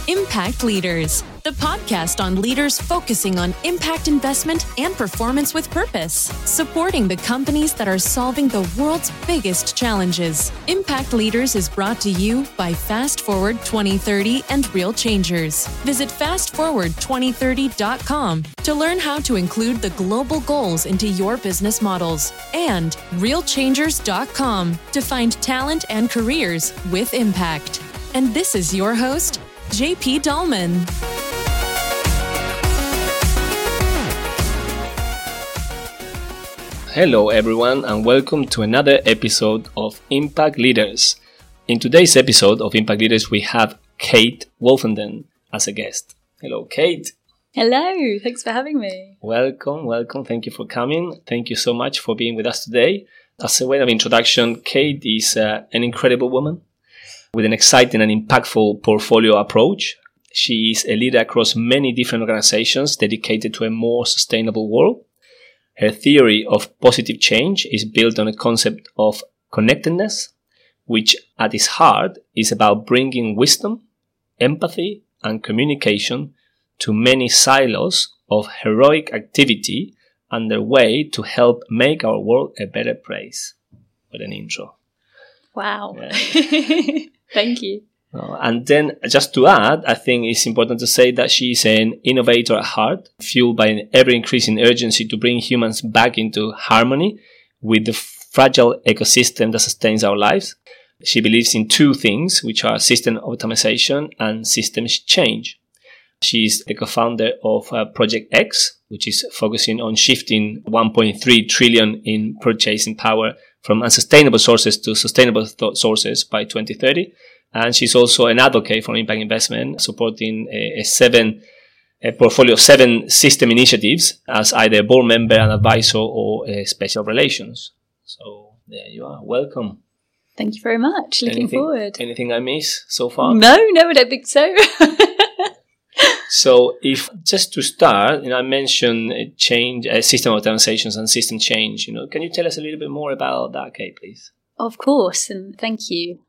Impact Leaders, the podcast on leaders focusing on impact investment and performance with purpose, supporting the companies that are solving the world's biggest challenges. Impact Leaders is brought to you by Fast Forward 2030 and Real Changers. Visit fastforward2030.com to learn how to include the global goals into your business models, and realchangers.com to find talent and careers with impact. And this is your host, JP Dahlman. Hello everyone, and welcome to another episode of Impact Leaders. In today's episode of Impact Leaders, we have Kate Wolfenden as a guest. Hello, Kate. Hello, thanks for having me. Welcome. Thank you for coming. Thank you so much for being with us today. As a way of introduction, Kate is an incredible woman with an exciting and impactful portfolio approach. She is a leader across many different organizations dedicated to a more sustainable world. Her theory of positive change is built on a concept of connectedness, which at its heart is about bringing wisdom, empathy, and communication to many silos of heroic activity underway to help make our world a better place. What an intro. Wow. Yeah. Thank you. And then just to add, I think it's important to say that she is an innovator at heart, fueled by an ever-increasing urgency to bring humans back into harmony with the fragile ecosystem that sustains our lives. She believes in two things, which are system optimization and systems change. She is the co-founder of Project X, which is focusing on shifting 1.3 trillion in purchasing power from unsustainable sources to sustainable sources by 2030. And she's also an advocate for impact investment, supporting a portfolio of 7 system initiatives as either a board member, an advisor, or special relations. So there you are. Welcome. Thank you very much. Looking forward. Anything I miss so far? No, I don't think so. So if just to start, I mentioned change, system optimizations and system change. Can you tell us a little bit more about that, Kate, please? Of course, and thank you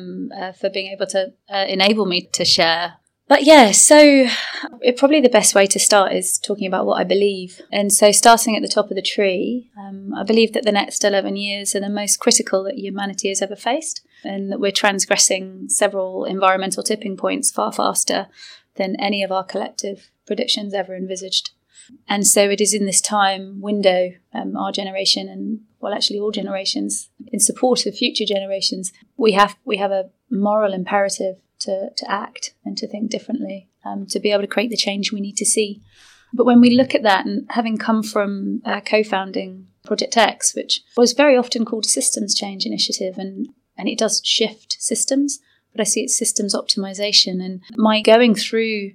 for being able to enable me to share. But yeah, so probably the best way to start is talking about what I believe. And so starting at the top of the tree, I believe that the next 11 years are the most critical that humanity has ever faced, and that we're transgressing several environmental tipping points far faster than any of our collective predictions ever envisaged. And so it is in this time window, our generation and, well, actually all generations, in support of future generations, we have a moral imperative to act and to think differently, to be able to create the change we need to see. But when we look at that, and having come from co-founding Project X, which was very often called a systems change initiative, and it does shift systems, but I see it's systems optimization. And my going through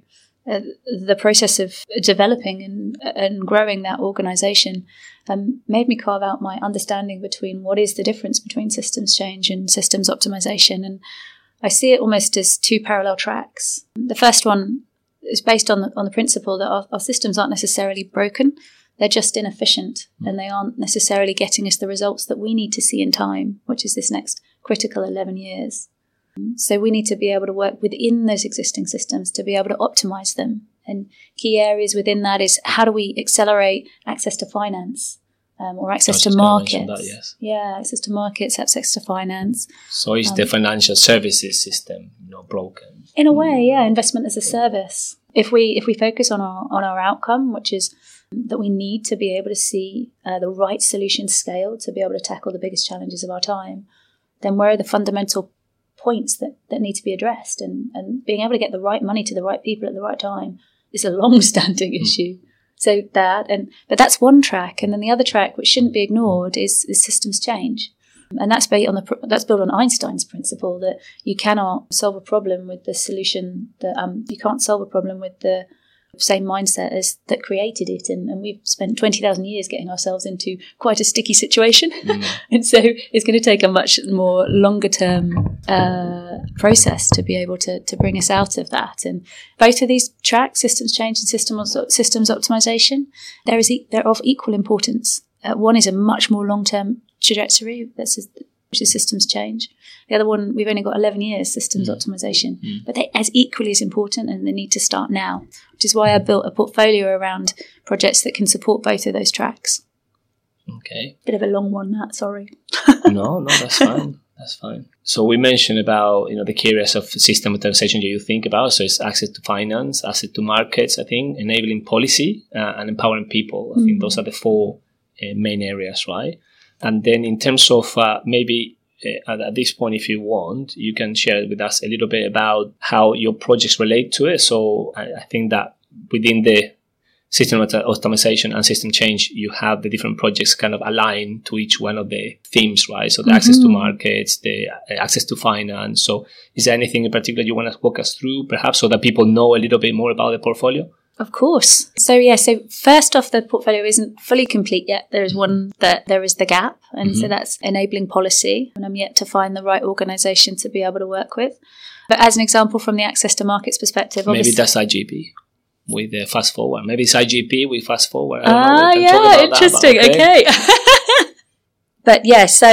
the process of developing and growing that organization made me carve out my understanding between what is the difference between systems change and systems optimization. And I see it almost as 2 parallel tracks. The first one is based on the principle that our systems aren't necessarily broken. They're just inefficient, and they aren't necessarily getting us the results that we need to see in time, which is this next critical 11 years. So we need to be able to work within those existing systems to be able to optimize them. And key areas within that is, how do we accelerate access to finance or access to markets? That, yes. Yeah, access to markets, access to finance. So is the financial services system broken? In a way, yeah, investment as a service. If we focus on our outcome, which is that we need to be able to see the right solution scale to be able to tackle the biggest challenges of our time, then where are the fundamental points that need to be addressed, and being able to get the right money to the right people at the right time is a long-standing issue. So but that's one track, and then the other track, which shouldn't be ignored, is systems change, and that's built on Einstein's principle that you cannot solve a problem with the solution that you can't solve a problem with the same mindset as that created it, and we've spent 20,000 years getting ourselves into quite a sticky situation. And so it's going to take a much more longer term process to be able to bring us out of that. And both of these tracks, systems change and systems optimization, they're of equal importance. One is a much more long term trajectory. This is which is systems change. The other one, we've only got 11 years, systems optimization. But they're as equally as important, and they need to start now, which is why I built a portfolio around projects that can support both of those tracks. Okay. Bit of a long one, that, sorry. No, that's fine. That's fine. So we mentioned about, the key areas of system optimization that you think about. So it's access to finance, access to markets, I think, enabling policy, and empowering people. I think those are the four main areas, right? And then in terms of maybe at this point, if you want, you can share with us a little bit about how your projects relate to it. So I think that within the system optimization and system change, you have the different projects kind of aligned to each one of the themes, right? So the access to markets, the access to finance. So is there anything in particular you want to walk us through, perhaps, so that people know a little bit more about the portfolio? Of course. So first off, the portfolio isn't fully complete yet. There is one that there is the gap. And so that's enabling policy. And I'm yet to find the right organisation to be able to work with. But as an example, from the access to markets perspective, maybe that's IGP. With the fast forward. Maybe it's IGP with fast forward. Interesting. Okay. But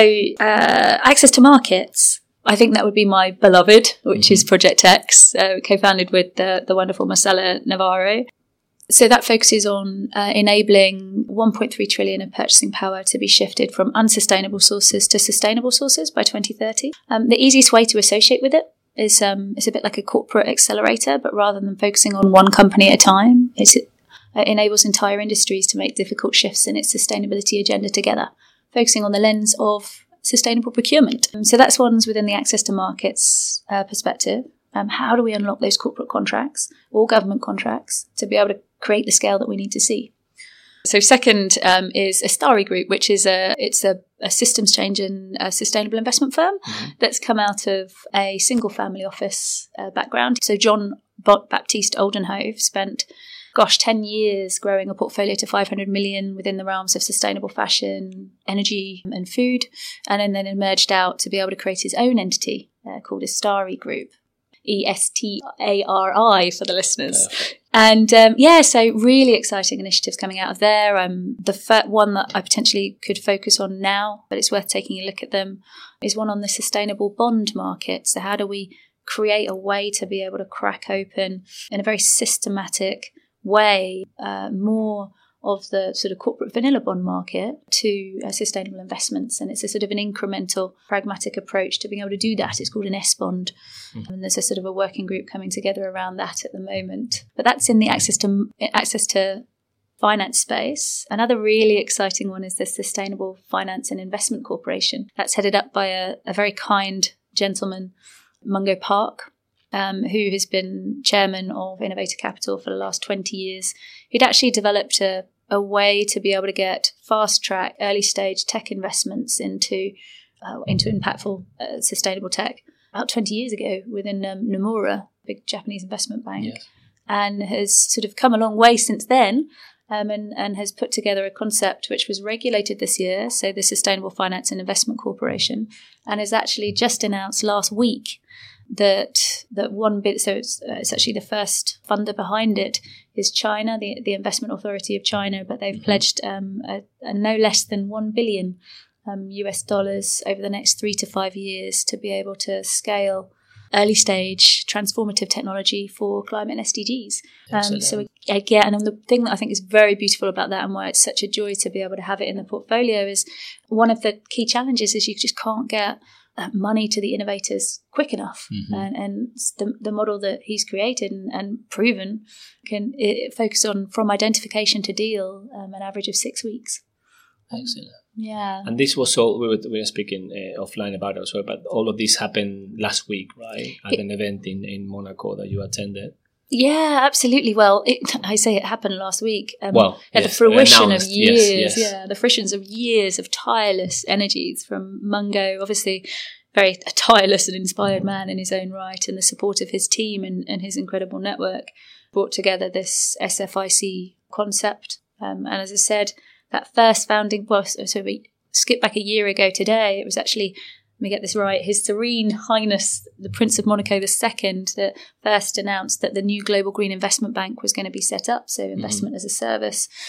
access to markets, I think that would be my beloved, which is Project X, co-founded with the wonderful Marcela Navarro. So that focuses on enabling 1.3 trillion of purchasing power to be shifted from unsustainable sources to sustainable sources by 2030. The easiest way to associate with it is it's a bit like a corporate accelerator, but rather than focusing on one company at a time, it enables entire industries to make difficult shifts in its sustainability agenda together, focusing on the lens of sustainable procurement. So that's one's within the access to markets perspective. How do we unlock those corporate contracts or government contracts to be able to create the scale that we need to see? So second is Astari Group, which is a systems change and a sustainable investment firm that's come out of a single family office background. So John Baptiste Oldenhove spent 10 years growing a portfolio to 500 million within the realms of sustainable fashion, energy and food, and then emerged out to be able to create his own entity called Astari Group. ESTARI for the listeners. And so really exciting initiatives coming out of there. The one that I potentially could focus on now, but it's worth taking a look at them, is one on the sustainable bond market. So how do we create a way to be able to crack open in a very systematic way more of the sort of corporate vanilla bond market to sustainable investments. And it's a sort of an incremental, pragmatic approach to being able to do that. It's called an S-bond. And there's a sort of a working group coming together around that at the moment. But that's in the access to finance space. Another really exciting one is the Sustainable Finance and Investment Corporation. That's headed up by a very kind gentleman, Mungo Park, who has been chairman of Innovator Capital for the last 20 years. He'd actually developed a way to be able to get fast-track, early-stage tech investments into impactful, sustainable tech about 20 years ago within Nomura, a big Japanese investment bank, and has sort of come a long way since then, and has put together a concept which was regulated this year, so the Sustainable Finance and Investment Corporation, and has actually just announced last week that $1 billion, so it's actually the first funder behind it is China, the Investment Authority of China, but they've pledged a no less than $1 billion US dollars over the next 3 to 5 years to be able to scale early stage transformative technology for climate and SDGs. So again, and the thing that I think is very beautiful about that and why it's such a joy to be able to have it in the portfolio is one of the key challenges is you just can't get money to the innovators quick enough. And the model that he's created and proven can focus on from identification to deal an average of 6 weeks. Excellent. Yeah. And this was all, we were speaking offline about it as well, but all of this happened last week, right? At an event in Monaco that you attended. Yeah, absolutely. Well, I say it happened last week. The fruition of years. The fruition of years of tireless energies from Mungo, obviously very tireless and inspired man in his own right, and the support of his team and his incredible network brought together this SFIC concept. And as I said, that first founding, so we skip back a year ago today, it was actually, let me get this right, His Serene Highness, the Prince of Monaco II, that first announced that the new Global Green Investment Bank was going to be set up, so investment as a service.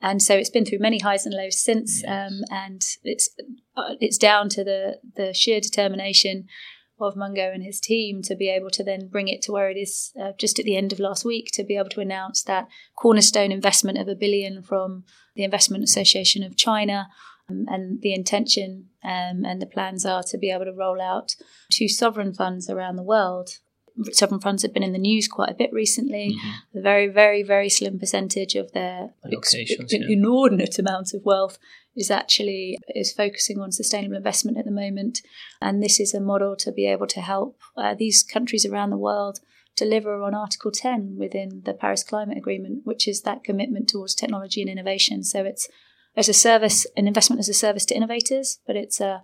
And so it's been through many highs and lows since, and it's down to the sheer determination of Mungo and his team to be able to then bring it to where it is just at the end of last week, to be able to announce that cornerstone investment of $1 billion from the Investment Association of China, and the intention and the plans are to be able to roll out 2 sovereign funds around the world. Sovereign funds have been in the news quite a bit recently. A very, very, very slim percentage of their inordinate amount of wealth is focusing on sustainable investment at the moment. And this is a model to be able to help these countries around the world deliver on Article 10 within the Paris Climate Agreement, which is that commitment towards technology and innovation. So it's as a service, an investment as a service to innovators, but it's a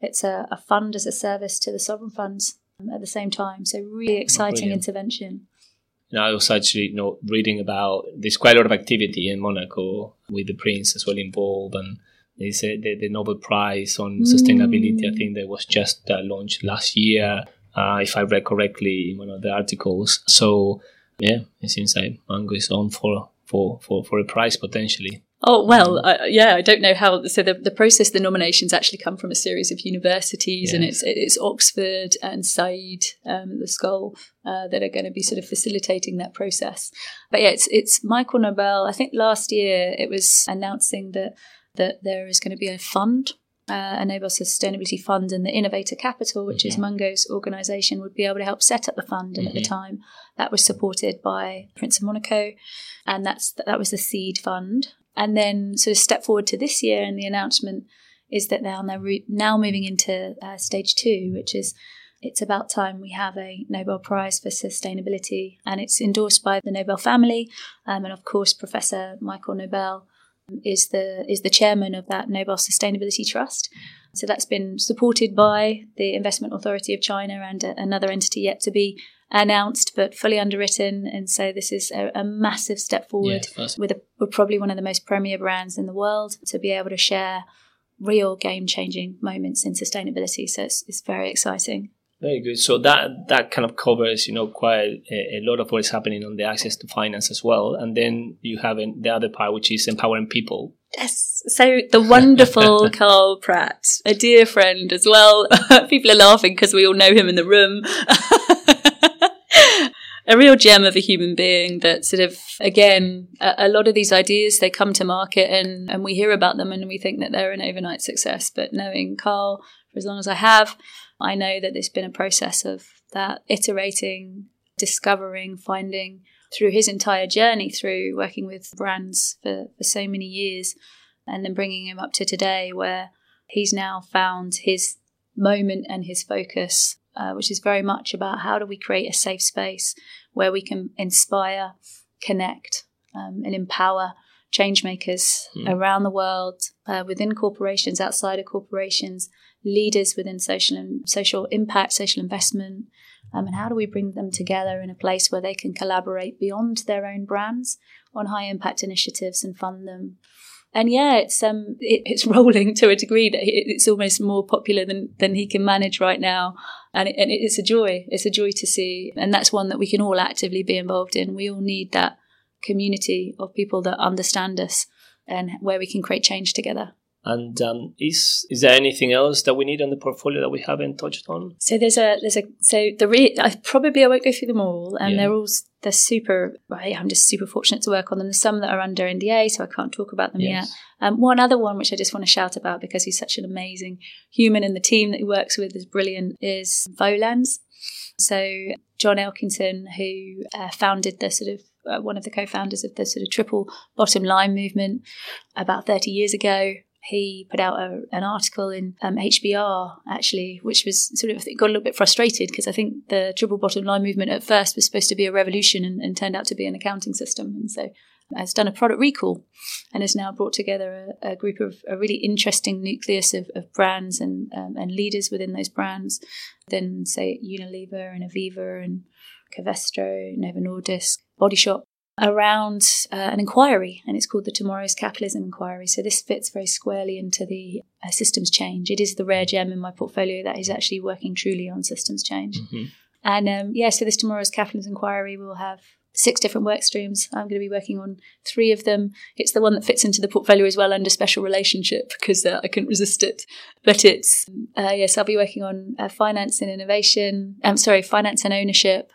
fund as a service to the sovereign funds at the same time. So really exciting intervention. Now, I was actually reading about there's quite a lot of activity in Monaco with the Prince as well involved, and they said the Nobel Prize on Sustainability, I think that was just launched last year, if I read correctly in one of the articles. So yeah, it seems like Mungo is on for a prize potentially. Oh, well, I don't know how. So the process, the nominations actually come from a series of universities, and it's Oxford and Said, the Scholl, that are going to be sort of facilitating that process. But yeah, it's Michael Nobel. I think last year it was announcing that there is going to be a fund, a Nobel Sustainability Fund, and the Innovator Capital, which is Mungo's organisation, would be able to help set up the fund. And at the time, that was supported by Prince of Monaco, and that was the seed fund. And then sort of step forward to this year, and the announcement is that they're now moving into stage 2, which is it's about time we have a Nobel Prize for Sustainability, and it's endorsed by the Nobel family, and of course Professor Michael Nobel is the chairman of that Nobel Sustainability Trust. So that's been supported by the Investment Authority of China and another entity yet to be announced, but fully underwritten. And so this is a massive step forward with probably one of the most premier brands in the world to be able to share real game-changing moments in sustainability. So it's very exciting. Very good. So that kind of covers, quite a lot of what is happening on the access to finance as well. And then you have the other part, which is empowering people. Yes. So the wonderful Carl Pratt, a dear friend as well. People are laughing because we all know him in the room. A real gem of a human being that sort of, again, a lot of these ideas, they come to market and we hear about them and we think that they're an overnight success. But knowing Carl for as long as I have, I know that there's been a process of that iterating, discovering, finding through his entire journey, through working with brands for so many years, and then bringing him up to today where he's now found his moment and his focus, which is very much about how do we create a safe space where we can inspire, connect, and empower change makers around the world, within corporations, outside of corporations, leaders within social impact, social investment, and how do we bring them together in a place where they can collaborate beyond their own brands on high impact initiatives and fund them. And yeah, it's rolling to a degree that it's almost more popular than he can manage right now. And it's a joy. It's a joy to see. And that's one that we can all actively be involved in. We all need that community of people that understand us and where we can create change together. And is there anything else that we need on the portfolio that we haven't touched on? So I won't go through them all, and they're super. Right, I'm just super fortunate to work on them. There's some that are under NDA, so I can't talk about them yet. One other one which I just want to shout about because he's such an amazing human and the team that he works with is brilliant is Volans. So John Elkington, who founded the sort of one of the co-founders of the sort of triple bottom line movement about 30 years ago. He put out an article in HBR, actually, which was sort of, I think, got a little bit frustrated because I think the triple bottom line movement at first was supposed to be a revolution and turned out to be an accounting system. And so has done a product recall and has now brought together a group of a really interesting nucleus of brands and leaders within those brands. Then, say, Unilever and Aviva and Covestro, Novo Nordisk, Body Shop, around an inquiry, and it's called the Tomorrow's Capitalism Inquiry. So this fits very squarely into the systems change. It is the rare gem in my portfolio that is actually working truly on systems change. Mm-hmm. And so this Tomorrow's Capitalism Inquiry will have 6 different work streams. I'm going to be working on 3 of them. It's the one that fits into the portfolio as well under special relationship because I couldn't resist it. But it's, yes, I'll be working on finance and innovation, finance and ownership,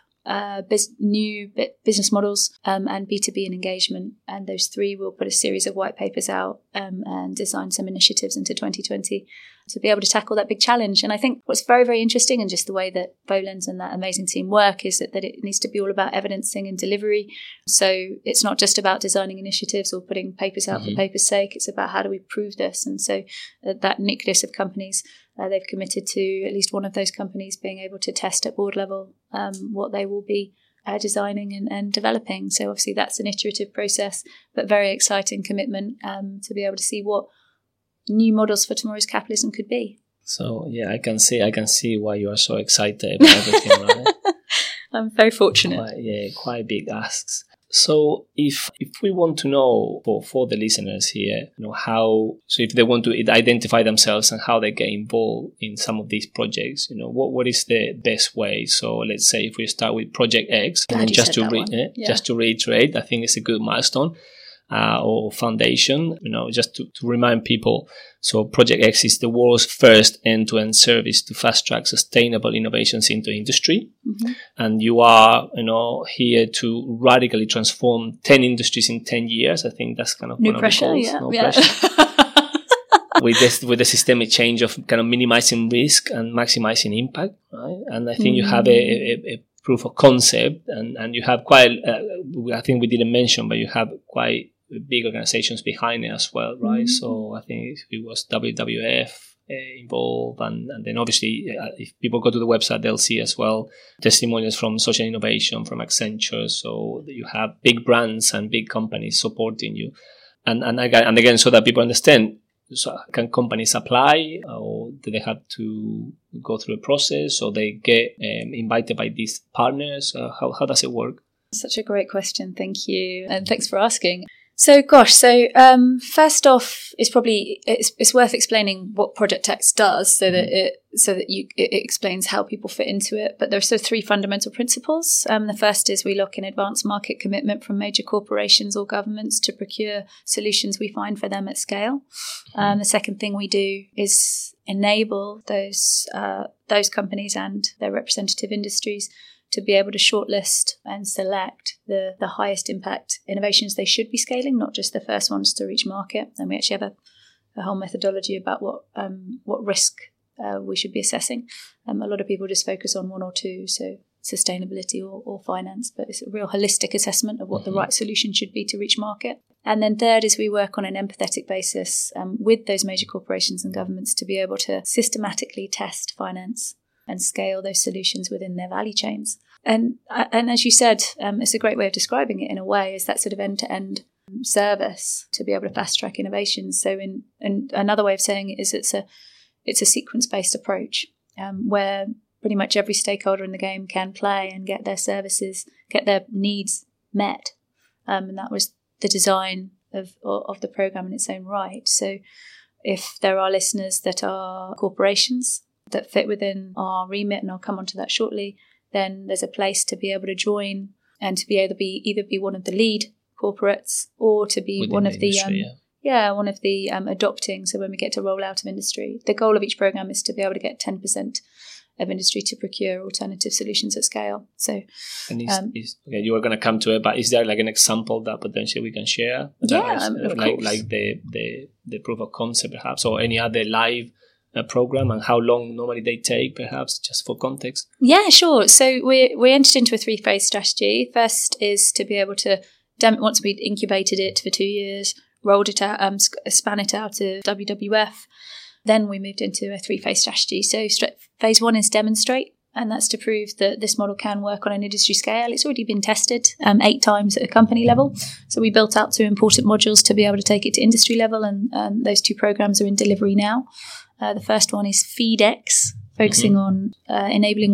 new business models, and B2B and engagement. And those 3 will put a series of white papers out and design some initiatives into 2020 to be able to tackle that big challenge. And I think what's very, very interesting and just the way that Bolens and that amazing team work is that it needs to be all about evidencing and delivery. So it's not just about designing initiatives or putting papers out for paper's sake. It's about how do we prove this. And so that nucleus of companies, they've committed to at least one of those companies being able to test at board level what they will be designing and developing. So obviously that's an iterative process, but very exciting commitment to be able to see what new models for tomorrow's capitalism could be. So yeah, I can see why you are so excited about everything, right? I'm very fortunate. Quite big asks. So if we want to know for the listeners here, if they want to identify themselves and how they get involved in some of these projects, what is the best way? So let's say if we start with Project X, and just to reiterate, I think it's a good milestone. Or foundation, just to remind people. So Project X is the world's first end-to-end service to fast-track sustainable innovations into industry. Mm-hmm. And you are, here to radically transform 10 industries in 10 years. I think that's kind of new one pressure, of the goals. Pressure. with the systemic change of kind of minimizing risk and maximizing impact, right? And I think you have a proof of concept and you have quite, I think we didn't mention, but you have quite big organizations behind it as well, right? Mm-hmm. So I think it was WWF involved, and then obviously if people go to the website, they'll see as well testimonials from Social Innovation, from Accenture. So you have big brands and big companies supporting you, and again, so that people understand. So can companies apply, or do they have to go through a process, or they get invited by these partners? How does it work? Such a great question. Thank you. And thanks for asking. So first off, it's worth explaining what Project X does so that it explains how people fit into it. But there are 3 fundamental principles. The first is we look in advance market commitment from major corporations or governments to procure solutions we find for them at scale. The second thing we do is enable those companies and their representative industries to be able to shortlist and select the highest impact innovations they should be scaling, not just the first ones to reach market. And we actually have a whole methodology about what risk we should be assessing. A lot of people just focus on 1 or 2, so sustainability or finance, but it's a real holistic assessment of what the right solution should be to reach market. And then third is we work on an empathetic basis with those major corporations and governments to be able to systematically test, finance, and scale those solutions within their value chains. And as you said, it's a great way of describing it in a way, is that sort of end-to-end service to be able to fast-track innovations. So and another way of saying it is it's a sequence-based approach where pretty much every stakeholder in the game can play and get their services, get their needs met. And that was the design of the program in its own right. So if there are listeners that are corporations that fit within our remit, and I'll come on to that shortly, then there's a place to be able to join and to be able to either be one of the lead corporates or to be one of the adopting. So when we get to roll out of industry, the goal of each program is to be able to get 10% of industry to procure alternative solutions at scale. So, you were going to come to it, but is there like an example that potentially we can share? Of course. Like the proof of concept, perhaps, or any other live program, and how long normally they take, perhaps, just for context? Yeah, sure. So we entered into a 3-phase strategy. First is to be able to, once we'd incubated it for 2 years, rolled it out, span it out to WWF, then we moved into a 3-phase strategy. So phase 1 is demonstrate, and that's to prove that this model can work on an industry scale. It's already been tested 8 times at a company level. So we built out 2 important modules to be able to take it to industry level, and those 2 programs are in delivery now. The first one is FeedX, focusing on enabling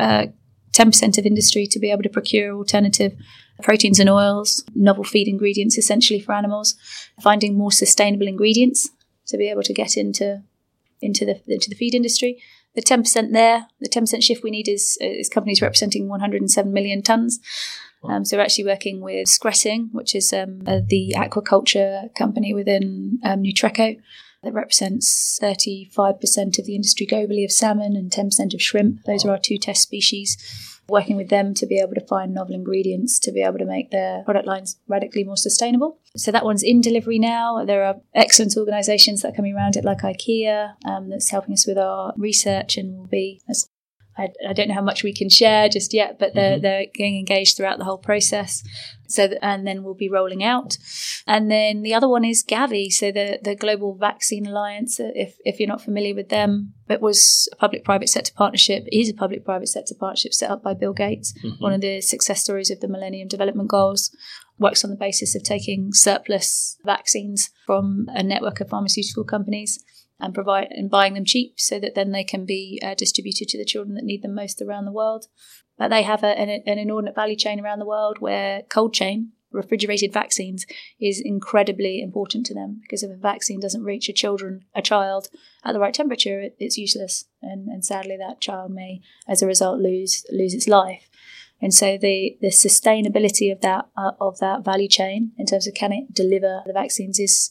10% of industry to be able to procure alternative proteins and oils, novel feed ingredients essentially for animals, finding more sustainable ingredients to be able to get into the feed industry. The 10% there, the 10% shift we need is companies representing 107 million tonnes. So we're actually working with Skretting, which is the aquaculture company within Nutreco that represents 35% of the industry globally of salmon and 10% of shrimp. Those are our 2 test species. Working with them to be able to find novel ingredients to be able to make their product lines radically more sustainable. So that one's in delivery now. There are excellent organisations that are coming around it, like IKEA, that's helping us with our research and will be, I don't know how much we can share just yet, but they're getting engaged throughout the whole process. And then we'll be rolling out. And then the other one is Gavi, so the Global Vaccine Alliance. If you're not familiar with them, it was a public-private sector partnership. It is a public-private sector partnership set up by Bill Gates, one of the success stories of the Millennium Development Goals. Works on the basis of taking surplus vaccines from a network of pharmaceutical companies and buying them cheap so that then they can be distributed to the children that need them most around the world. But they have an inordinate value chain around the world where cold chain, refrigerated vaccines, is incredibly important to them, because if a vaccine doesn't reach a child at the right temperature, it's useless. And sadly, that child may, as a result, lose its life. And so the sustainability of that value chain in terms of can it deliver the vaccines is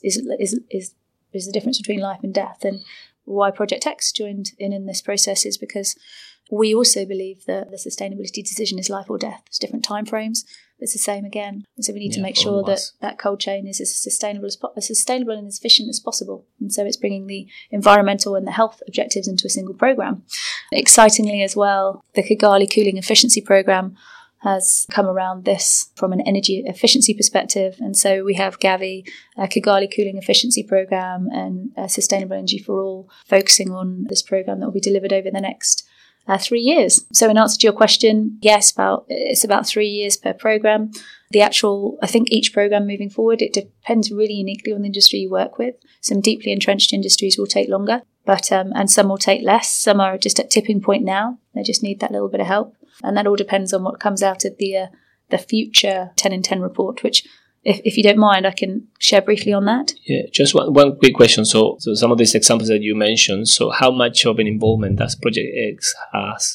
the difference between life and death. And why Project X joined in this process is because we also believe that the sustainability decision is life or death. There's different timeframes. It's the same again. And so we need to make sure that cold chain is as sustainable and as efficient as possible. And so it's bringing the environmental and the health objectives into a single programme. Excitingly as well, the Kigali Cooling Efficiency Programme has come around this from an energy efficiency perspective. And so we have Gavi, Kigali Cooling Efficiency Programme, and Sustainable Energy for All, focusing on this programme that will be delivered over the next 3 years. So in answer to your question, yes, it's about 3 years per programme. I think each programme moving forward, it depends really uniquely on the industry you work with. Some deeply entrenched industries will take longer, but and some will take less. Some are just at tipping point now. They just need that little bit of help. And that all depends on what comes out of the future 10 in 10 report, which, if you don't mind, I can share briefly on that. Yeah, just one quick question. So some of these examples that you mentioned, so how much of an involvement does Project X has,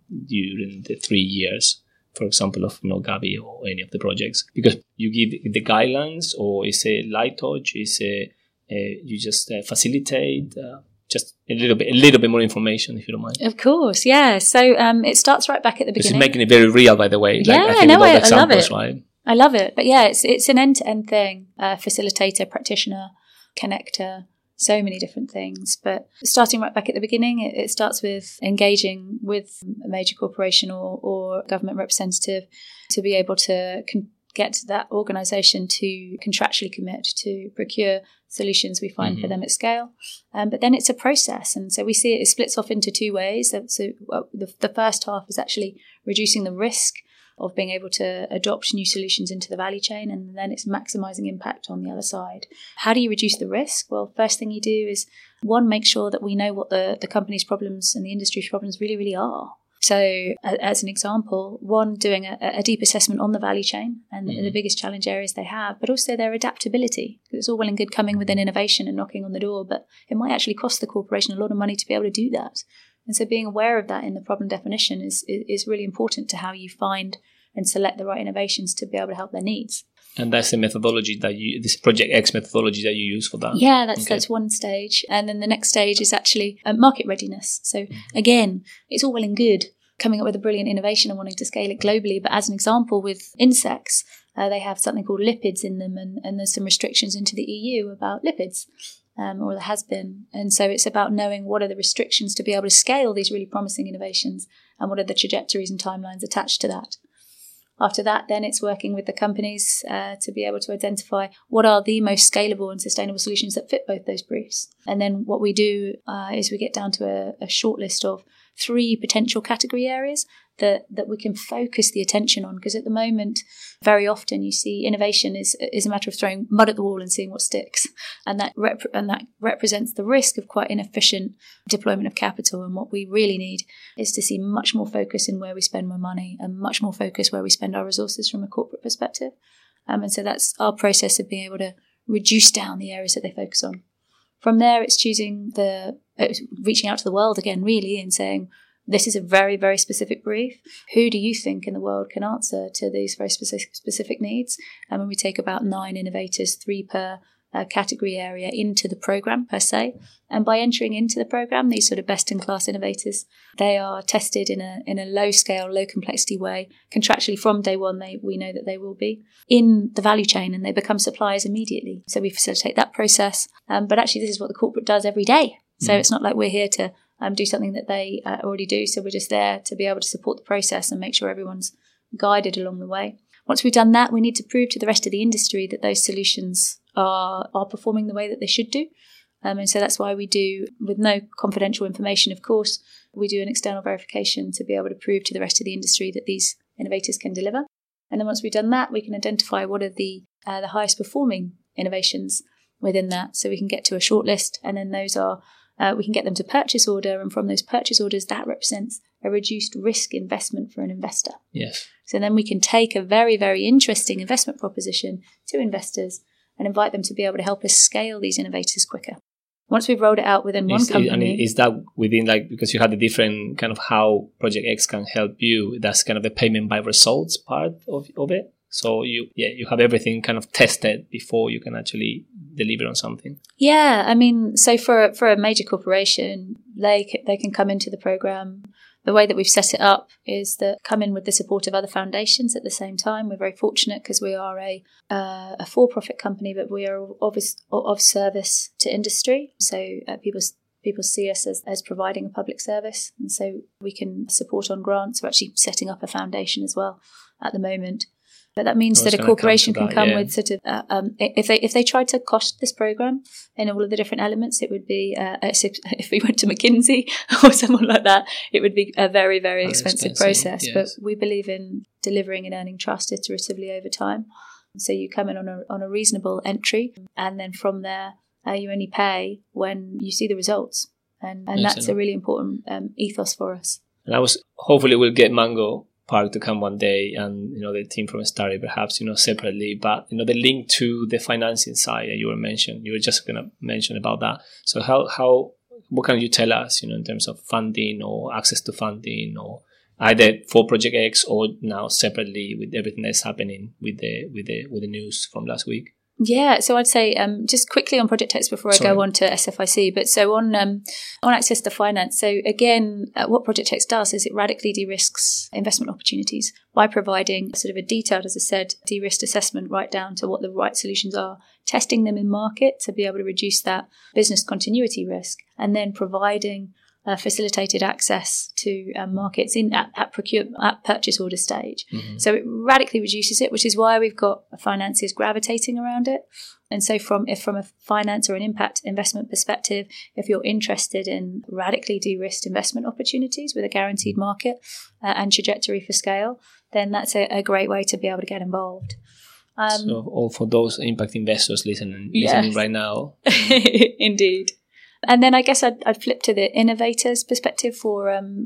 during the 3 years, for example, of Gavi or any of the projects? Because you give the guidelines, or is it light touch? Is it you just facilitate? Just a little bit more information, if you don't mind. Of course, yeah. So it starts right back at the beginning. This is making it very real, by the way. Yeah, I love it. Right? I love it. But yeah, it's an end-to-end thing. Facilitator, practitioner, connector, so many different things. But starting right back at the beginning, it starts with engaging with a major corporation or government representative to be able to get that organisation to contractually commit to procure solutions we find for them at scale. But then it's a process. And so we see it splits off into 2 ways. So the first half is actually reducing the risk of being able to adopt new solutions into the value chain, and then it's maximising impact on the other side. How do you reduce the risk? Well, first thing you do is, one, make sure that we know what the company's problems and the industry's problems really, really are. So as an example, one, doing a deep assessment on the value chain and the biggest challenge areas they have, but also their adaptability. It's all well and good coming with an innovation and knocking on the door, but it might actually cost the corporation a lot of money to be able to do that. And so being aware of that in the problem definition is really important to how you find and select the right innovations to be able to help their needs. And that's the methodology this Project X methodology that you use for that? Yeah, that's one stage. And then the next stage is actually market readiness. So again, it's all well and good coming up with a brilliant innovation and wanting to scale it globally. But as an example, with insects, they have something called lipids in them, and there's some restrictions into the EU about lipids. Or there has been. And so it's about knowing what are the restrictions to be able to scale these really promising innovations, and what are the trajectories and timelines attached to that. After that, then it's working with the companies to be able to identify what are the most scalable and sustainable solutions that fit both those briefs. And then what we do is we get down to a short list of 3 potential category areas that we can focus the attention on. Because at the moment, very often you see innovation is a matter of throwing mud at the wall and seeing what sticks. And that represents the risk of quite inefficient deployment of capital. And what we really need is to see much more focus in where we spend more money, and much more focus where we spend our resources from a corporate perspective. And so that's our process of being able to reduce down the areas that they focus on. From there, it's reaching out to the world again, really, and saying, this is a very, very specific brief. Who do you think in the world can answer to these very specific needs? And when we take about 9 innovators, 3 per category area into the program per se. And by entering into the program, these sort of best-in-class innovators, they are tested in a low-scale, low-complexity way. Contractually, from day one, we know that they will be in the value chain, and they become suppliers immediately. So we facilitate that process. But actually, this is what the corporate does every day. So it's not like we're here to do something that they already do. So we're just there to be able to support the process and make sure everyone's guided along the way. Once we've done that, we need to prove to the rest of the industry that those solutions are performing the way that they should do. And so that's why we do, with no confidential information, of course, we do an external verification to be able to prove to the rest of the industry that these innovators can deliver. And then once we've done that, we can identify what are the highest performing innovations within that. So we can get to a shortlist, and then those are, we can get them to purchase order. And from those purchase orders, that represents a reduced risk investment for an investor. Yes. So then we can take a very, very interesting investment proposition to investors and invite them to be able to help us scale these innovators quicker. Once we've rolled it out within one company... And is that within, like, because you have the different kind of how Project X can help you, that's kind of the payment by results part of it? So you have everything kind of tested before you can actually deliver on something? Yeah, I mean, so for a major corporation, they can come into the program. The way that we've set it up is that come in with the support of other foundations at the same time. We're very fortunate because we are a for-profit company, but we are of service to industry. So people see us as providing a public service. And so we can support on grants. We're actually setting up a foundation as well at the moment. But that means that a corporation can come with sort of, if they tried to cost this program in all of the different elements, it would be, if we went to McKinsey or someone like that, it would be a very, very expensive process. Yes. But we believe in delivering and earning trust iteratively over time. So you come in on a reasonable entry, and then from there, you only pay when you see the results. And that's a really important ethos for us. And hopefully we'll get Mango Park to come one day, and the team from Starry perhaps separately, but the link to the financing side you were just going to mention about that. So what can you tell us in terms of funding or access to funding, or either for Project X or now separately with everything that's happening with the news from last week? Yeah, so I'd say just quickly on Project X before I go on to SFIC, but so on access to finance. So again, what Project X does is it radically de-risks investment opportunities by providing sort of a detailed, as I said, de-risked assessment right down to what the right solutions are, testing them in market to be able to reduce that business continuity risk, and then providing facilitated access to markets at purchase order stage. Mm-hmm. So it radically reduces it, which is why we've got financiers gravitating around it. And so from a finance or an impact investment perspective, if you're interested in radically de-risked investment opportunities with a guaranteed market and trajectory for scale, then that's a great way to be able to get involved. So all for those impact investors listening right now. Indeed. And then I guess I'd flip to the innovators perspective for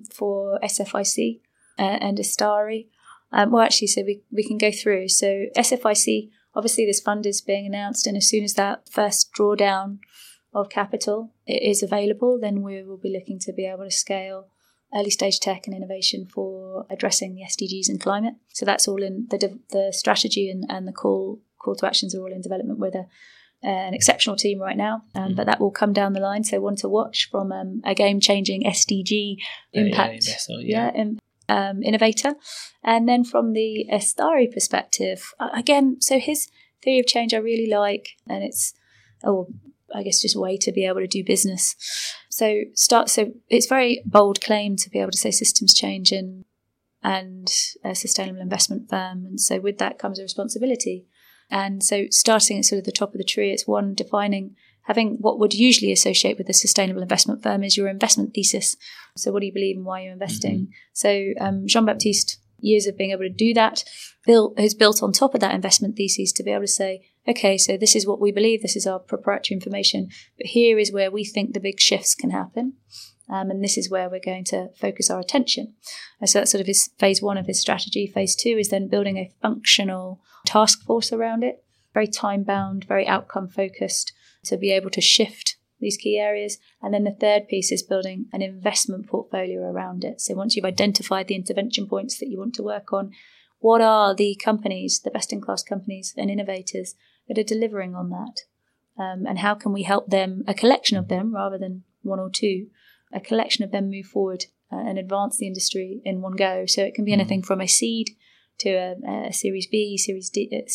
SFIC and Astari. So we can go through. So SFIC, obviously this fund is being announced, and as soon as that first drawdown of capital is available, then we will be looking to be able to scale early stage tech and innovation for addressing the SDGs and climate. So that's all in the strategy and the call to actions are all in development with an exceptional team right now, but that will come down the line. So one to watch from a game-changing SDG impact innovator. And then from the Astari perspective, again, so his theory of change I really like, and it's, just a way to be able to do business. So it's very bold claim to be able to say systems change and a sustainable investment firm. And so with that comes a responsibility. And so starting at sort of the top of the tree, it's one, having what would usually associate with a sustainable investment firm is your investment thesis. So what do you believe and why you're investing? Mm-hmm. So Jean-Baptiste, years of being able to do that, has built on top of that investment thesis to be able to say, okay, so this is what we believe, this is our proprietary information, but here is where we think the big shifts can happen. And this is where we're going to focus our attention. So that's sort of his phase one of his strategy. Phase two is then building a functional task force around it, very time-bound, very outcome-focused, to be able to shift these key areas. And then the third piece is building an investment portfolio around it. So once you've identified the intervention points that you want to work on, what are the companies, the best-in-class companies and innovators that are delivering on that? And how can we help them, a collection of them rather than one or two, a collection of them move forward and advance the industry in one go? So it can be anything from a seed to a Series B, Series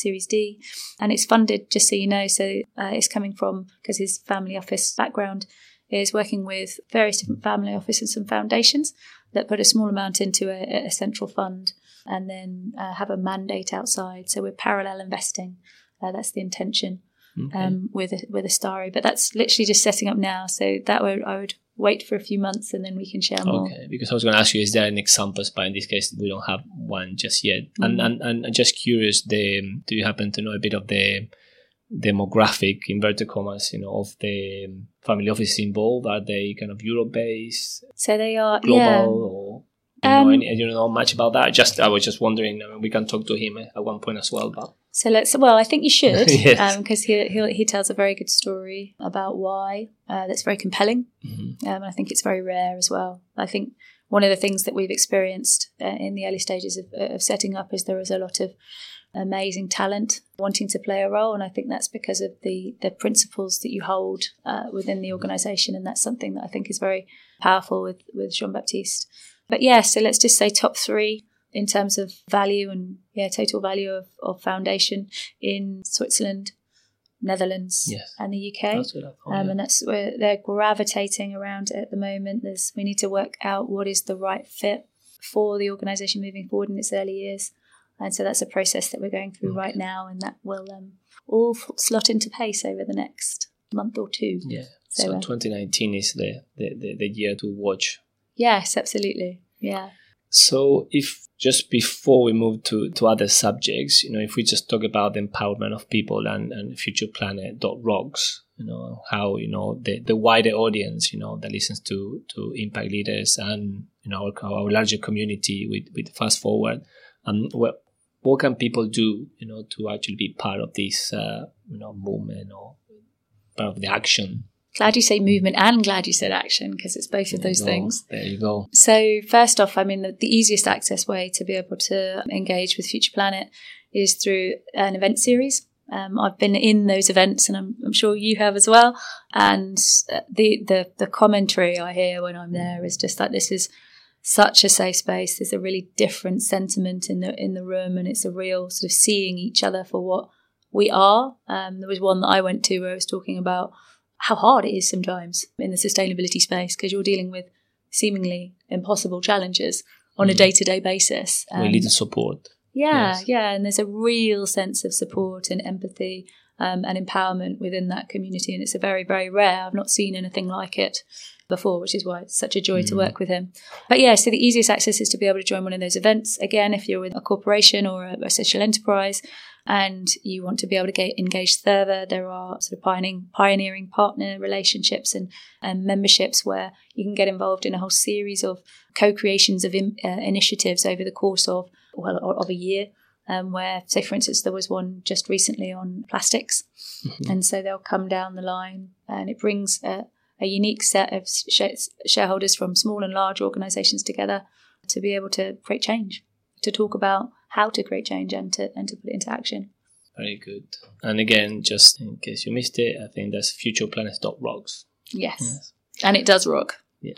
D. And it's funded, just so you know, so it's coming from, because his family office background is working with various different family offices and foundations that put a small amount into a central fund and then have a mandate outside. So we're parallel investing. That's the intention with a starry. But that's literally just setting up now. So that I would wait for a few months and then we can share more. Okay, because I was going to ask you, is there any examples? But in this case, we don't have one just yet. And I'm just curious, do you happen to know a bit of the demographic, inverted commas, of the family offices involved? Are they kind of Europe-based? So they are global, or you know much about that? I was just wondering. We can talk to him at one point as well. But I think you should, yes. Because he tells a very good story about why that's very compelling. And I think it's very rare as well. I think one of the things that we've experienced in the early stages of setting up is there is a lot of amazing talent wanting to play a role, and I think that's because of the principles that you hold within the organisation, and that's something that I think is very powerful with Jean-Baptiste. But so let's just say top three in terms of value and total value of foundation in Switzerland, Netherlands, and the UK. That's what I thought, and that's where they're gravitating around at the moment. We need to work out what is the right fit for the organisation moving forward in its early years. And so that's a process that we're going through right now, and that will all slot into place over the next month or two. Yeah. So 2019 is the year to watch. Yes, absolutely. Yeah. So if just before we move to other subjects, if we just talk about the empowerment of people and Future Planet.rocks, how, the wider audience, that listens to impact leaders and, our larger community with Fast Forward, what can people do, to actually be part of this, movement or part of the action? Glad you say movement and glad you said action, because it's both of those things. There you go. So first off, the easiest access way to be able to engage with Future Planet is through an event series. I've been in those events, and I'm sure you have as well. And the commentary I hear when I'm there is just like, this is such a safe space. There's a really different sentiment in the room, and it's a real sort of seeing each other for what we are. There was one that I went to where I was talking about how hard it is sometimes in the sustainability space, because you're dealing with seemingly impossible challenges on a day-to-day basis. We need the support. Yeah, and there's a real sense of support and empathy and empowerment within that community, and it's a very, very rare. I've not seen anything like it before, which is why it's such a joy to work with him. But so the easiest access is to be able to join one of those events. Again, if you're with a corporation or a social enterprise and you want to be able to get engaged further, there are sort of pioneering partner relationships and memberships where you can get involved in a whole series of co-creations of initiatives over the course of a year. Where, say, for instance, there was one just recently on plastics. And so they'll come down the line, and it brings a unique set of shareholders from small and large organisations together to be able to create change, to talk about how to create change and to put it into action. Very good. And again, just in case you missed it, I think that's futureplanet.rocks. Yes. And it does rock. Yeah.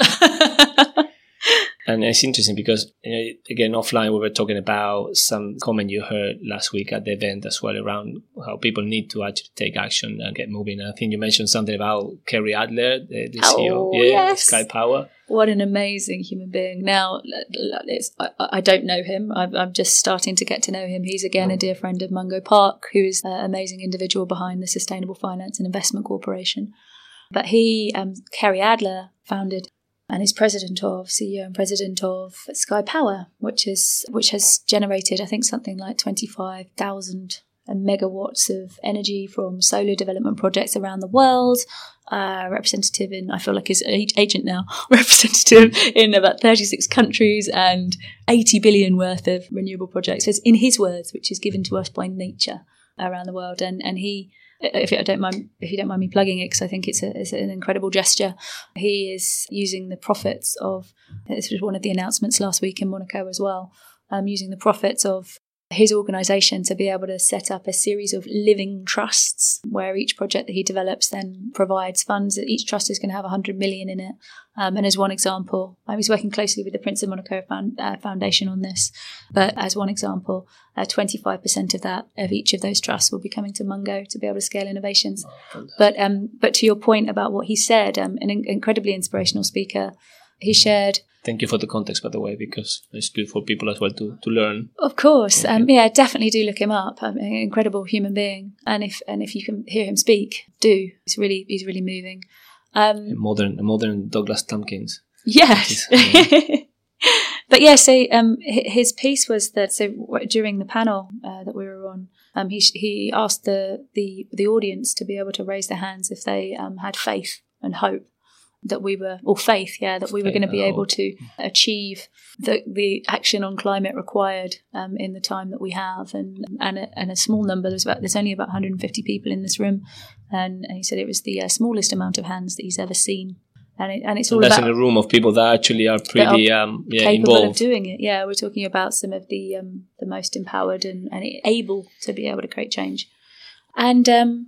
And it's interesting because, again, offline, we were talking about some comment you heard last week at the event as well around how people need to actually take action and get moving. And I think you mentioned something about Kerry Adler, the CEO. Yes. Sky Power. What an amazing human being. Now, I don't know him. I'm just starting to get to know him. He's, again, a dear friend of Mungo Park, who is an amazing individual behind the Sustainable Finance and Investment Corporation. But he, Kerry Adler, founded and is CEO and president of Sky Power, which has generated, I think, something like 25,000 megawatts of energy from solar development projects around the world. Representative in, I feel like his agent now, representative in about 36 countries and 80 billion worth of renewable projects. So it's in his words, which is given to us by nature. around the world. And he, if you don't mind me plugging it, because I think it's an incredible gesture, he is using the profits of, this was one of the announcements last week in Monaco as well, using the profits of his organisation to be able to set up a series of living trusts where each project that he develops then provides funds. Each trust is going to have 100 million in it. And as one example, I was working closely with the Prince of Monaco Foundation on this. But as one example, 25% of each of those trusts will be coming to Mungo to be able to scale innovations. But to your point about what he said, an incredibly inspirational speaker, he shared. Thank you for the context, by the way, because it's good for people as well to learn. Of course. Definitely do look him up. An incredible human being. And if you can hear him speak, do. He's really moving. A modern Douglas Tompkins. Yes. But yeah, so his piece was that, so during the panel that we were on, he asked the audience to be able to raise their hands if they had faith and hope that we were, or faith, that we were going to be able to achieve the action on climate required in the time that we have, and a small number. There's only about 150 people in this room, and he said it was the smallest amount of hands that he's ever seen. And it's all that's about in a room of people that actually are pretty capable involved of doing it. Yeah, we're talking about some of the most empowered and able to be able to create change. And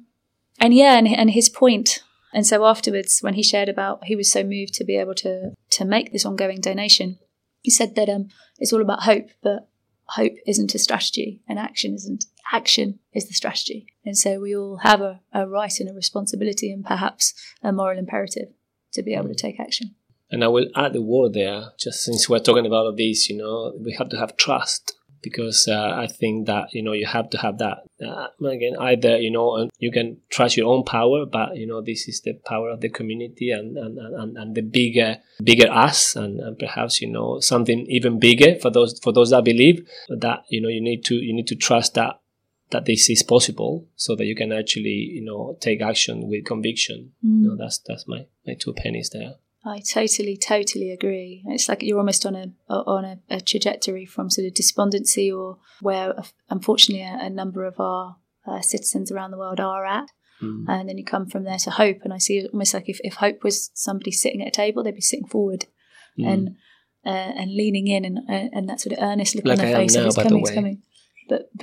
his point. And so afterwards, when he shared about, he was so moved to be able to make this ongoing donation, he said that it's all about hope, but hope isn't a strategy, and action isn't. Action is the strategy. And so we all have a right and a responsibility, and perhaps a moral imperative to be able to take action. And I will add a word there, just since we're talking about this, we have to have trust. Because I think that, you have to have that. Again, either, you can trust your own power, but, this is the power of the community and the bigger us, and perhaps, something even bigger for those that believe that, you need to trust that this is possible, so that you can actually, take action with conviction. That's my 2 pennies there. I totally agree. It's like you're almost on a trajectory from sort of despondency, or where unfortunately a number of our citizens around the world are at, and then you come from there to hope. And I see it almost like if hope was somebody sitting at a table, they'd be sitting forward and leaning in and that sort of earnest look like on their face of it's coming. But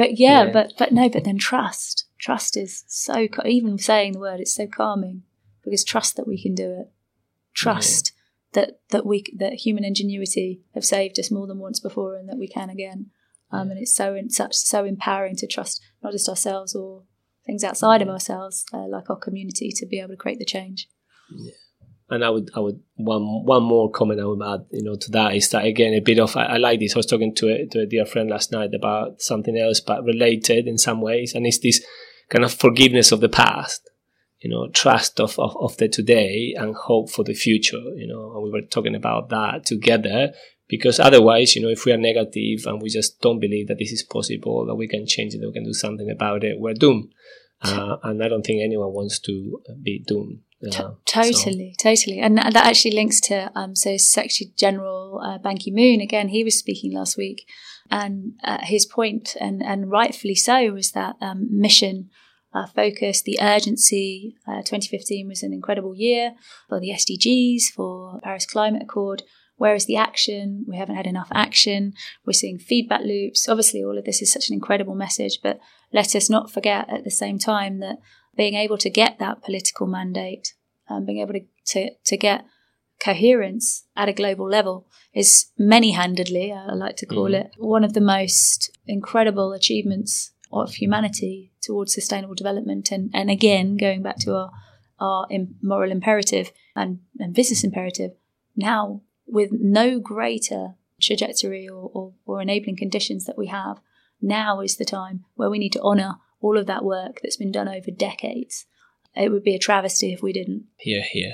then trust is so, even saying the word, it's so calming, because trust that we can do it. Trust that human ingenuity have saved us more than once before, and that we can again. And it's so empowering to trust not just ourselves or things outside of ourselves, like our community, to be able to create the change. Yeah. And I would one more comment I would add, to that is that, again, a bit of, I like this. I was talking to a dear friend last night about something else, but related in some ways, and it's this kind of forgiveness of the past. Trust of the today and hope for the future, and we were talking about that together, because otherwise, if we are negative and we just don't believe that this is possible, that we can change it, that we can do something about it, we're doomed. And I don't think anyone wants to be doomed. Totally. And that actually links to, so Secretary General Ban Ki-moon, again, he was speaking last week, and his point, and rightfully so, was that mission focus, the urgency. 2015 was an incredible year for the SDGs, for Paris Climate Accord. Where is the action? We haven't had enough action. We're seeing feedback loops. Obviously, all of this is such an incredible message, but let us not forget at the same time that being able to get that political mandate, being able to get coherence at a global level is many-handedly, I like to call it, one of the most incredible achievements of humanity towards sustainable development. And again, going back to our moral imperative and business imperative, now with no greater trajectory or enabling conditions that we have, now is the time where we need to honour all of that work that's been done over decades. It would be a travesty if we didn't. Hear, hear.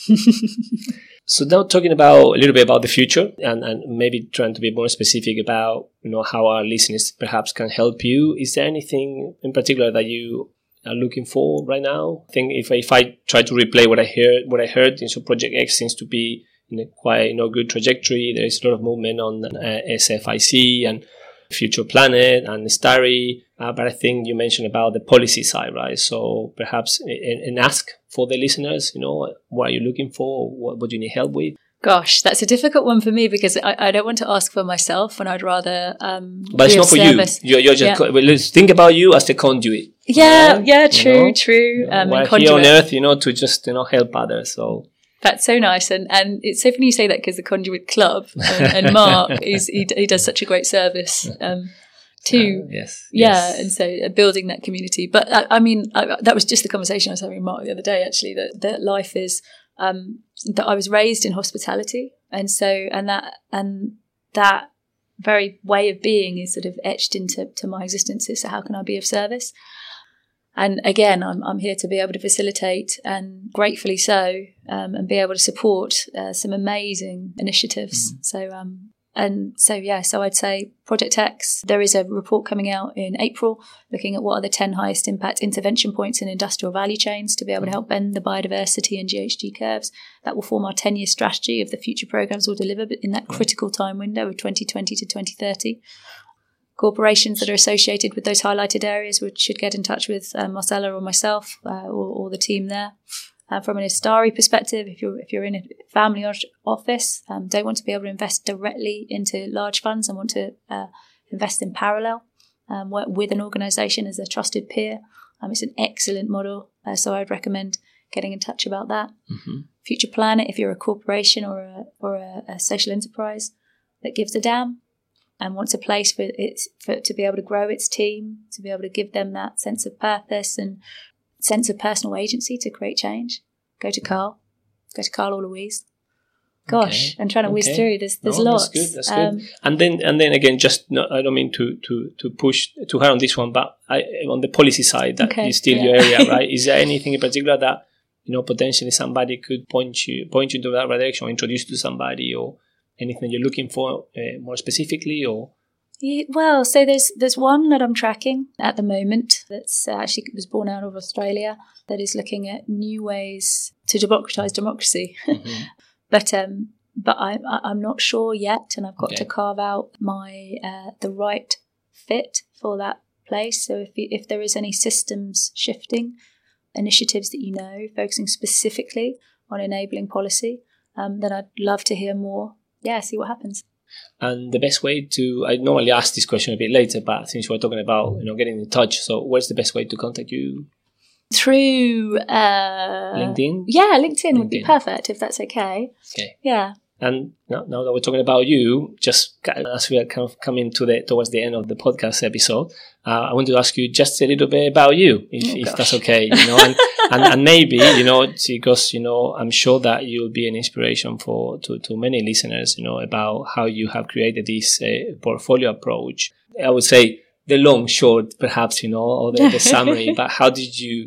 So now talking about a little bit about the future, and maybe trying to be more specific about how our listeners perhaps can help you. Is there anything in particular that you are looking for right now? I think if I try to replay what I heard, so Project X seems to be in a quite good trajectory. There is a lot of movement on SFIC, and Future Planet and Starry, but I think you mentioned about the policy side, right? So perhaps and ask for the listeners, what are you looking for? What do you need help with? Gosh, that's a difficult one for me because I don't want to ask for myself, and I'd rather. But it's not for service. You. You're just. Let's think about you as the conduit. Yeah, true. We're here on Earth, to just help others. So that's so nice, and it's so funny you say that because the Conduit Club and Mark he does such a great service. Too. Yes. And so building that community. But that was just the conversation I was having with Mark the other day. Actually, that life is. That I was raised in hospitality, and that very way of being is sort of etched into my existence. So how can I be of service? And again, I'm here to be able to facilitate, and gratefully so, and be able to support some amazing initiatives. So I'd say Project X. There is a report coming out in April looking at what are the 10 highest impact intervention points in industrial value chains to be able to help bend the biodiversity and GHG curves. That will form our 10-year strategy of the future programs we'll deliver in that critical time window of 2020 to 2030. Corporations that are associated with those highlighted areas should get in touch with Marcella or myself or the team there. From an Istari perspective, if you're in a family office, don't want to be able to invest directly into large funds and want to invest in parallel, work with an organisation as a trusted peer. It's an excellent model, so I'd recommend getting in touch about that. Mm-hmm. Future Planet, if you're a corporation or a social enterprise that gives a damn and wants a place for to be able to grow its team, to be able to give them that sense of purpose and sense of personal agency to create change, go to Carl or Louise. Gosh, I'm trying to whiz through. There's lots. That's good. And then again, I don't mean to push too hard on this one, but on the policy side, that is still your area, right? Is there anything in particular that potentially somebody could point you into that direction, or introduce you to somebody, or anything you're looking for more specifically, or? Well, so there's one that I'm tracking at the moment that's actually was born out of Australia that is looking at new ways to democratise democracy. Mm-hmm. But I'm not sure yet, and I've got to carve out my the right fit for that place. So if there is any systems shifting initiatives that focusing specifically on enabling policy, then I'd love to hear more. Yeah, see what happens. And the best way I normally ask this question a bit later, but since we're talking about getting in touch, so what's the best way to contact you? Through LinkedIn? Yeah, LinkedIn would be perfect if that's okay. Okay. Yeah. And now that we're talking about you, just as we are kind of coming towards the end of the podcast episode, I want to ask you just a little bit about you, if that's okay, and maybe, because, I'm sure that you'll be an inspiration to many listeners, about how you have created this portfolio approach. I would say the long, short, perhaps, or the summary, but how did you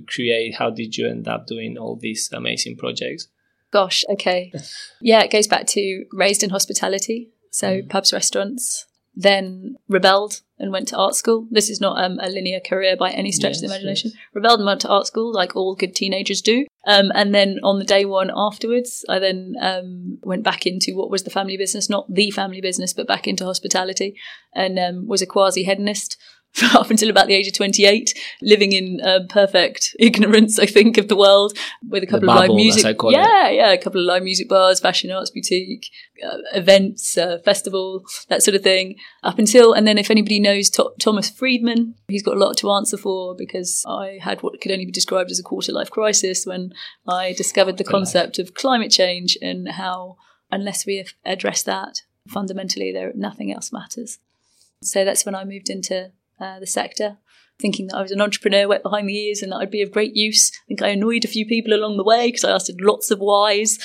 end up doing all these amazing projects? Gosh, okay. Yeah, it goes back to raised in hospitality, so pubs, restaurants, then rebelled and went to art school. This is not a linear career by any stretch of the imagination. Yes. Rebelled and went to art school like all good teenagers do. And then on the day one afterwards, I then went back into what was the family business, not the family business, but back into hospitality, and was a quasi-hedonist up until about the age of 28, living in perfect ignorance, I think, of the world, with a couple of live music. A couple of live music bars, fashion arts boutique, events, festival, that sort of thing. And then if anybody knows Thomas Friedman, he's got a lot to answer for, because I had what could only be described as a quarter-life crisis when I discovered the concept of climate change and how, unless we address that fundamentally, nothing else matters. So that's when I moved into the sector, thinking that I was an entrepreneur wet behind the ears and that I'd be of great use. I think I annoyed a few people along the way because I asked lots of whys.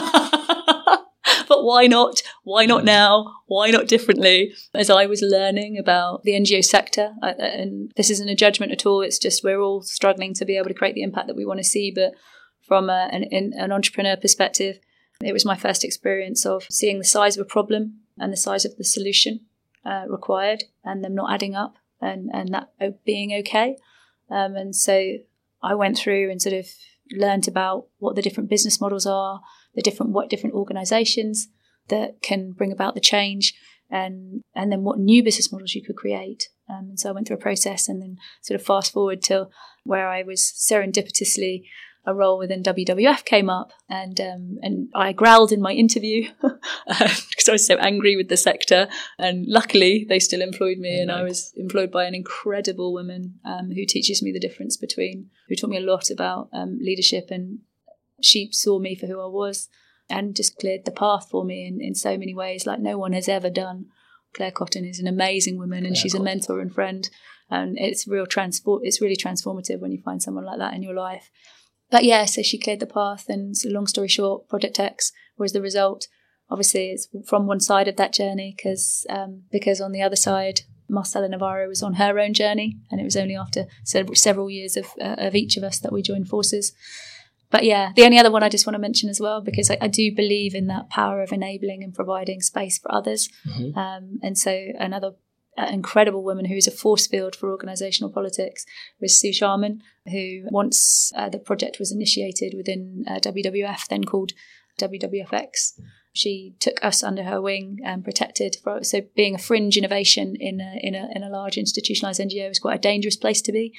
But why not? Why not now? Why not differently? As I was learning about the NGO sector, and this isn't a judgment at all, it's just we're all struggling to be able to create the impact that we want to see. But from an entrepreneur perspective, it was my first experience of seeing the size of a problem and the size of the solution required, and them not adding up. And that being okay. And so I went through and sort of learned about what the different business models are, what different organisations that can bring about the change, and then what new business models you could create. And so I went through a process, and then sort of fast forward till where I was serendipitously, a role within WWF came up, and I growled in my interview because I was so angry with the sector. And luckily, they still employed me, and I was employed by an incredible woman who teaches me the difference who taught me a lot about leadership, and she saw me for who I was and just cleared the path for me in so many ways, like no one has ever done. Claire Cotton is an amazing woman, and she's a mentor and friend, and it's really transformative when you find someone like that in your life. But yeah, so she cleared the path, and so long story short, Project X was the result. Obviously, it's from one side of that journey because on the other side, Marcela Navarro was on her own journey, and it was only after several years of each of us that we joined forces. But yeah, the only other one I just want to mention as well, because I do believe in that power of enabling and providing space for others. Mm-hmm. And so another incredible woman who is a force field for organisational politics was Sue Sharman, who once the project was initiated within WWF, then called WWFX, she took us under her wing and protected. So being a fringe innovation in a large institutionalised NGO is quite a dangerous place to be.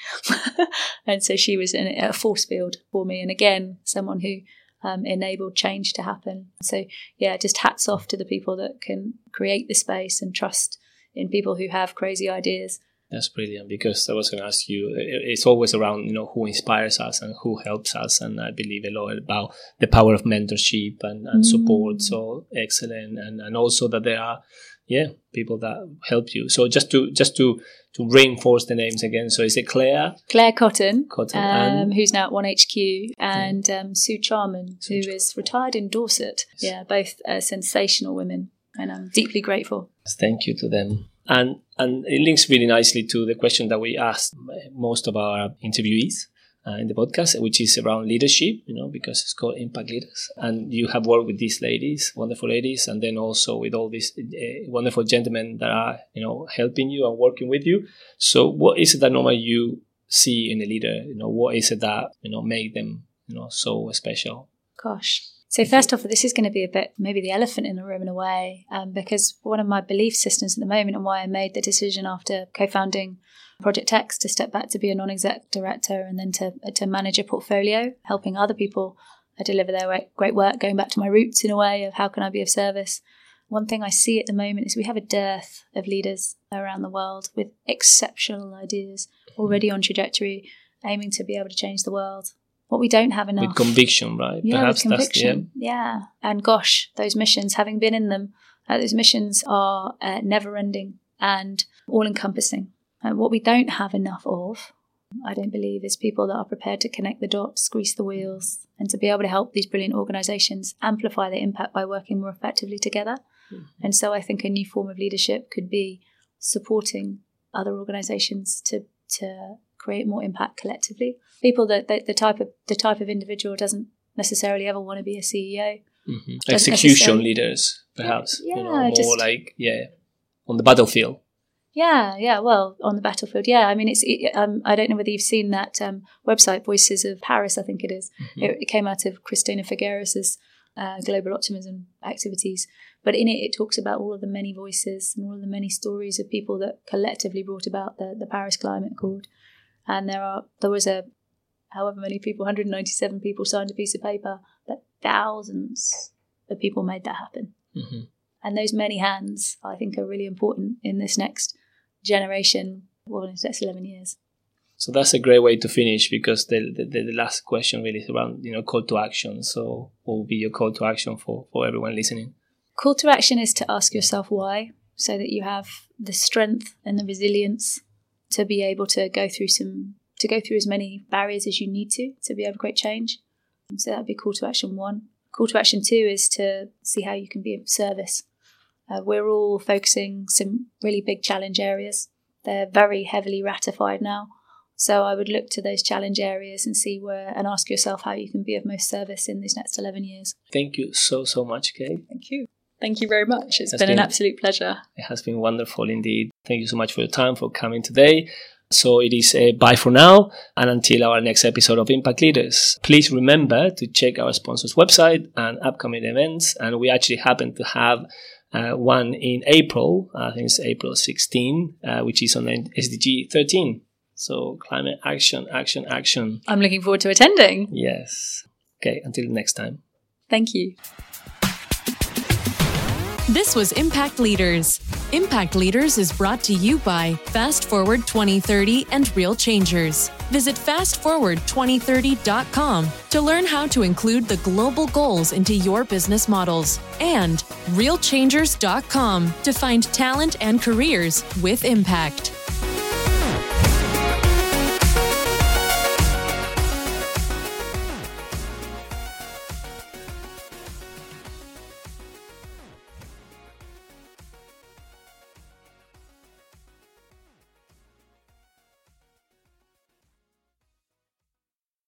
And so she was a force field for me. And again, someone who enabled change to happen. So yeah, just hats off to the people that can create the space and trust in people who have crazy ideas. That's brilliant, because I was going to ask you, it's always around, who inspires us and who helps us. And I believe a lot about the power of mentorship and support. So excellent. And also that there are, people that help you. So just to reinforce the names again. So is it Claire Cotton, who's now at 1HQ, and Sue Sharman, who is retired in Dorset. Yes. Yeah, both sensational women. And I'm deeply grateful. Thank you to them. And it links really nicely to the question that we asked most of our interviewees in the podcast, which is around leadership, because it's called Impact Leaders. And you have worked with these ladies, wonderful ladies, and then also with all these wonderful gentlemen that are, helping you and working with you. So what is it that normally you see in a leader? What is it that, make them, so special? Gosh. So first off, this is going to be a bit maybe the elephant in the room in a way, because one of my belief systems at the moment, and why I made the decision after co-founding Project X to step back to be a non-exec director and then to manage a portfolio, helping other people deliver their great work, going back to my roots in a way of how can I be of service. One thing I see at the moment is we have a dearth of leaders around the world with exceptional ideas, already on trajectory, aiming to be able to change the world. What we don't have enough. With conviction, right? Yeah, perhaps with conviction. Yeah. And gosh, those missions, having been in them, those missions are never-ending and all-encompassing. And what we don't have enough of, I don't believe, is people that are prepared to connect the dots, grease the wheels, and to be able to help these brilliant organisations amplify their impact by working more effectively together. Mm-hmm. And so I think a new form of leadership could be supporting other organisations to create more impact collectively. People that the type of individual doesn't necessarily ever want to be a CEO. Mm-hmm. Execution leaders, perhaps. More like on the battlefield. Yeah. Well, on the battlefield, yeah. I mean, I don't know whether you've seen that website, Voices of Paris, I think it is. Mm-hmm. It came out of Christina Figueres's global optimism activities. But in it talks about all of the many voices and all of the many stories of people that collectively brought about the Paris Climate Accord. And there was however many people, 197 people signed a piece of paper, but thousands of people made that happen. Mm-hmm. And those many hands, I think, are really important in this next generation, in the next 11 years. So that's a great way to finish, because the last question really is around, call to action. So what will be your call to action for everyone listening? Call to action is to ask yourself why, so that you have the strength and the resilience to be able to go through as many barriers as you need to be able to create change. So that would be call to action 1. Call to action 2 is to see how you can be of service. We're all focusing some really big challenge areas. They're very heavily ratified now. So I would look to those challenge areas and see and ask yourself how you can be of most service in these next 11 years. Thank you so much, Kate. Thank you. Thank you very much. It's been an absolute pleasure. It has been wonderful indeed. Thank you so much for your time, for coming today. So it is bye for now, and until our next episode of Impact Leaders. Please remember to check our sponsor's website and upcoming events. And we actually happen to have one in April, I think it's April 16, which is on SDG 13. So climate action, action, action. I'm looking forward to attending. Yes. Okay, until next time. Thank you. This was Impact Leaders. Impact Leaders is brought to you by Fast Forward 2030 and Real Changers. Visit fastforward2030.com to learn how to include the global goals into your business models, and realchangers.com to find talent and careers with impact.